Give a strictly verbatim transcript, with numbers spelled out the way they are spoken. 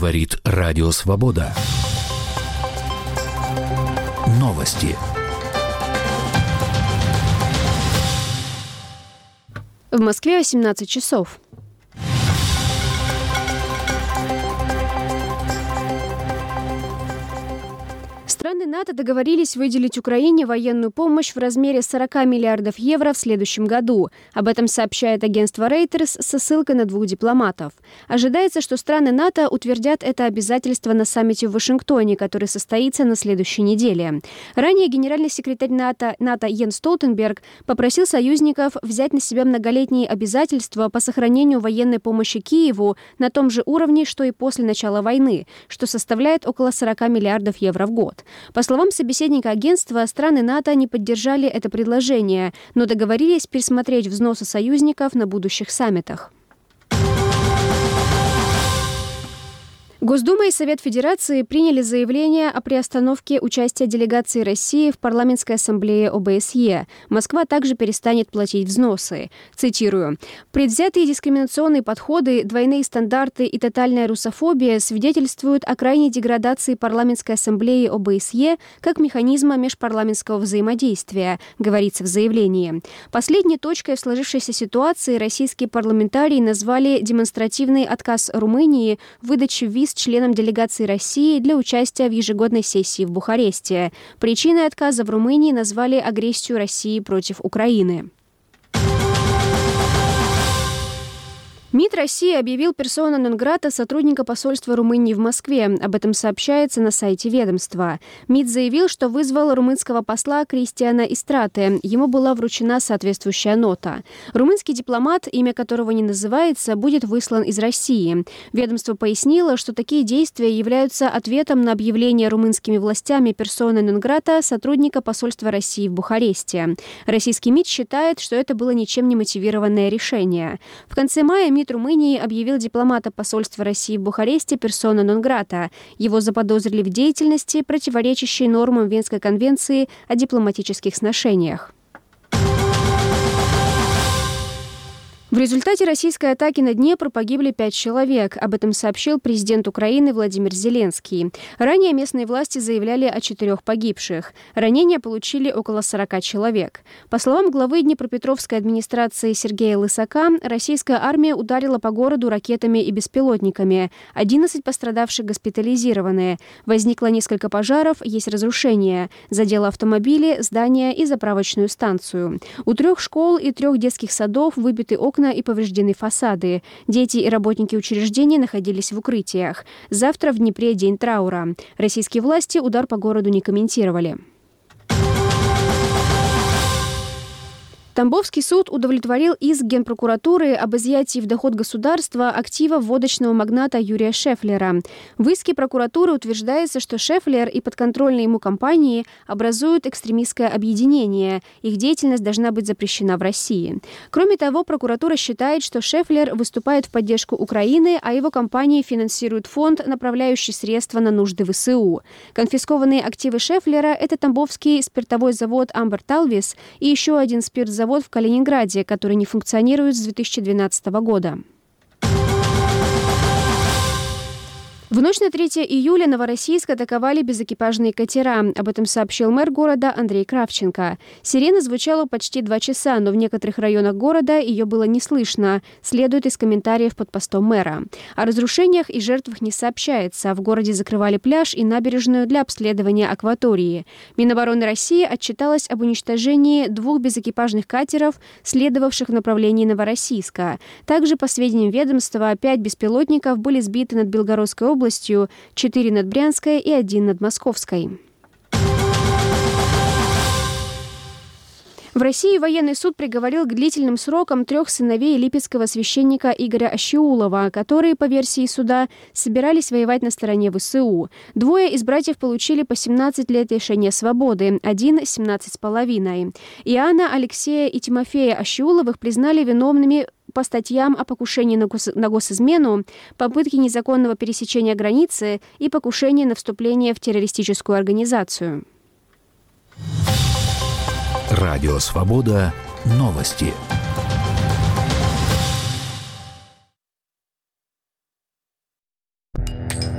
Говорит Радио Свобода. Новости. В Москве восемнадцать часов. Страны НАТО договорились выделить Украине военную помощь в размере сорок миллиардов евро в следующем году. Об этом сообщает агентство Reuters со ссылкой на двух дипломатов. Ожидается, что страны НАТО утвердят это обязательство на саммите в Вашингтоне, который состоится на следующей неделе. Ранее генеральный секретарь НАТО, НАТО Йенс Столтенберг попросил союзников взять на себя многолетние обязательства по сохранению военной помощи Киеву на том же уровне, что и после начала войны, что составляет около сорок миллиардов евро в год. По словам собеседника агентства, страны НАТО не поддержали это предложение, но договорились пересмотреть взносы союзников на будущих саммитах. Госдума и Совет Федерации приняли заявление о приостановке участия делегации России в парламентской ассамблее О Бэ С Е. Москва также перестанет платить взносы. Цитирую. «Предвзятые дискриминационные подходы, двойные стандарты и тотальная русофобия свидетельствуют о крайней деградации парламентской ассамблеи О Бэ С Е как механизма межпарламентского взаимодействия», говорится в заявлении. Последней точкой в сложившейся ситуации российские парламентарии назвали демонстративный отказ Румынии в выдаче виз членам делегации России для участия в ежегодной сессии в Бухаресте. Причиной отказа в Румынии назвали агрессию России против Украины. МИД России объявил персона нон-грата сотрудника посольства Румынии в Москве. Об этом сообщается на сайте ведомства. МИД заявил, что вызвал румынского посла Кристиана Истрате. Ему была вручена соответствующая нота. Румынский дипломат, имя которого не называется, будет выслан из России. Ведомство пояснило, что такие действия являются ответом на объявление румынскими властями персоны нон-грата сотрудника посольства России в Бухаресте. Российский МИД считает, что это было ничем не мотивированное решение. В конце мая МИД Румынии объявил дипломата посольства России в Бухаресте персона нон-грата. Его заподозрили в деятельности, противоречащей нормам Венской конвенции о дипломатических сношениях. В результате российской атаки на Днепр погибли пять человек. Об этом сообщил президент Украины Владимир Зеленский. Ранее местные власти заявляли о четырех погибших. Ранения получили около сорока человек. По словам главы Днепропетровской администрации Сергея Лысака, российская армия ударила по городу ракетами и беспилотниками. одиннадцать пострадавших госпитализированы. Возникло несколько пожаров, есть разрушения. Задело автомобили, здания и заправочную станцию. У трех школ и трех детских садов выбиты окна и повреждены фасады. Дети и работники учреждений находились в укрытиях. Завтра в Днепре день траура. Российские власти удар по городу не комментировали. Тамбовский суд удовлетворил иск Генпрокуратуры об изъятии в доход государства активов водочного магната Юрия Шефлера. В иске прокуратуры утверждается, что Шефлер и подконтрольные ему компании образуют экстремистское объединение. Их деятельность должна быть запрещена в России. Кроме того, прокуратура считает, что Шефлер выступает в поддержку Украины, а его компании финансируют фонд, направляющий средства на нужды В С У. Конфискованные активы Шефлера – это Тамбовский спиртовой завод «Амбер Талвис» и еще один спиртзавод завод в Калининграде, который не функционирует с две тысячи двенадцатого года. В ночь на третье июля Новороссийск атаковали безэкипажные катера. Об этом сообщил мэр города Андрей Кравченко. Сирена звучала почти два часа, но в некоторых районах города ее было не слышно, следует из комментариев под постом мэра. О разрушениях и жертвах не сообщается. В городе закрывали пляж и набережную для обследования акватории. Минобороны России отчиталась об уничтожении двух безэкипажных катеров, следовавших в направлении Новороссийска. Также, по сведениям ведомства, пять беспилотников были сбиты над Белгородской областью, областью, четыре над Брянской и один над Московской. В России военный суд приговорил к длительным срокам трех сыновей липецкого священника Игоря Ощеулова, которые, по версии суда, собирались воевать на стороне В С У. Двое из братьев получили по семнадцать лет лишения свободы, один – семнадцать с половиной. Иоанна, Алексея и Тимофея Ощеуловых признали виновными по статьям о покушении на, гос... на госизмену, попытке незаконного пересечения границы и покушении на вступление в террористическую организацию. Радио Свобода. Новости.